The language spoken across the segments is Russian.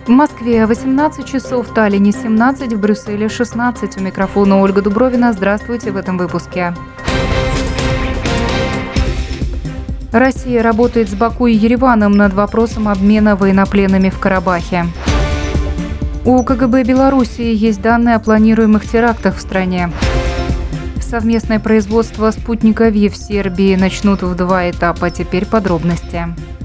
В Москве 18 часов, в Таллине 17, в Брюсселе 16. У микрофона Ольга Дубровина. Здравствуйте в этом выпуске. Россия работает с Баку и Ереваном над вопросом обмена военнопленными в Карабахе. У КГБ Белоруссии есть данные о планируемых терактах в стране. Совместное производство спутника ВИ в Сербии начнут в 2 этапа. Теперь подробности.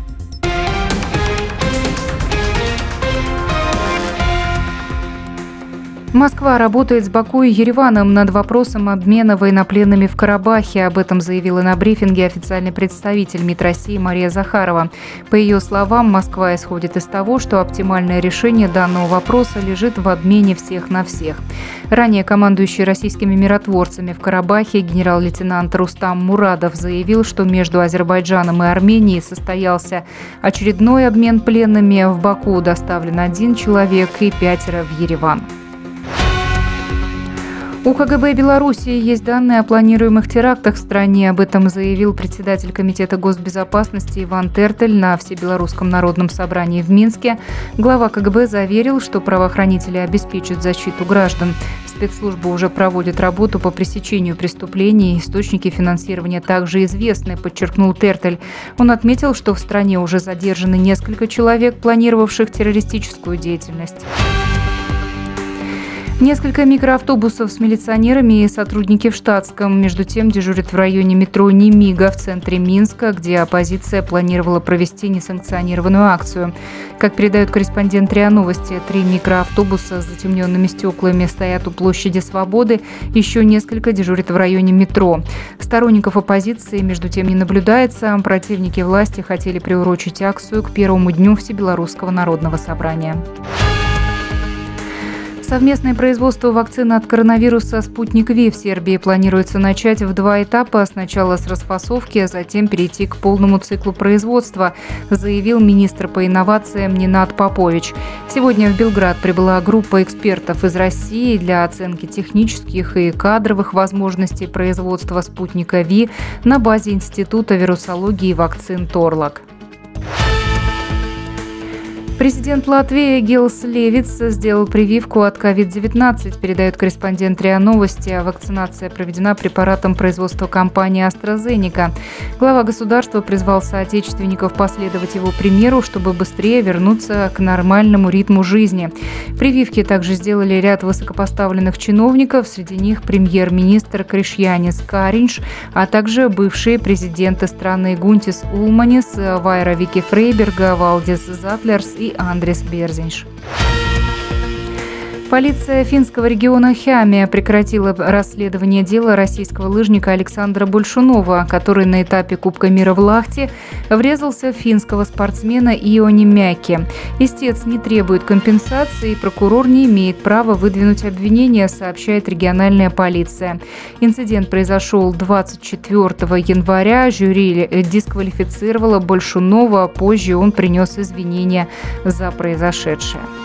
Москва работает с Баку и Ереваном над вопросом обмена военнопленными в Карабахе. Об этом заявила на брифинге официальный представитель МИД России Мария Захарова. По ее словам, Москва исходит из того, что оптимальное решение данного вопроса лежит в обмене всех на всех. Ранее командующий российскими миротворцами в Карабахе генерал-лейтенант Рустам Мурадов заявил, что между Азербайджаном и Арменией состоялся очередной обмен пленными. В Баку доставлен 1 человек и 5 в Ереван. У КГБ Белоруссии есть данные о планируемых терактах в стране. Об этом заявил председатель Комитета госбезопасности Иван Тертель на Всебелорусском народном собрании в Минске. Глава КГБ заверил, что правоохранители обеспечат защиту граждан. Спецслужбы уже проводят работу по пресечению преступлений. Источники финансирования также известны, подчеркнул Тертель. Он отметил, что в стране уже задержаны несколько человек, планировавших террористическую деятельность. Несколько микроавтобусов с милиционерами и сотрудники в штатском, между тем, дежурят в районе метро Немига в центре Минска, где оппозиция планировала провести несанкционированную акцию. Как передают корреспондент РИА Новости, 3 микроавтобуса с затемненными стеклами стоят у площади Свободы, еще несколько дежурят в районе метро. Сторонников оппозиции, между тем, не наблюдается. Противники власти хотели приурочить акцию к первому дню Всебелорусского народного собрания. Совместное производство вакцины от коронавируса «Спутник ВИ» в Сербии планируется начать в 2 этапа. Сначала с расфасовки, а затем перейти к полному циклу производства, заявил министр по инновациям Ненад Попович. Сегодня в Белград прибыла группа экспертов из России для оценки технических и кадровых возможностей производства спутника ВИ на базе Института вирусологии и вакцин «Торлак». Президент Латвии Эгилс Левитс сделал прививку от COVID-19, передает корреспондент РИА Новости. Вакцинация проведена препаратом производства компании AstraZeneca. Глава государства призвал соотечественников последовать его примеру, чтобы быстрее вернуться к нормальному ритму жизни. Прививки также сделали ряд высокопоставленных чиновников, среди них премьер-министр Кришьянис Каринш, а также бывшие президенты страны Гунтис Улманис, Вайра Вики Фрейберга, Валдис Затлерс и Андрес Берзинш. Полиция финского региона Хами прекратила расследование дела российского лыжника Александра Большунова, который на этапе Кубка мира в Лахте врезался в финского спортсмена Иони Мяки. Истец не требует компенсации, и прокурор не имеет права выдвинуть обвинение, сообщает региональная полиция. Инцидент произошел 24 января. Жюри дисквалифицировало Большунова, а позже он принес извинения за произошедшее.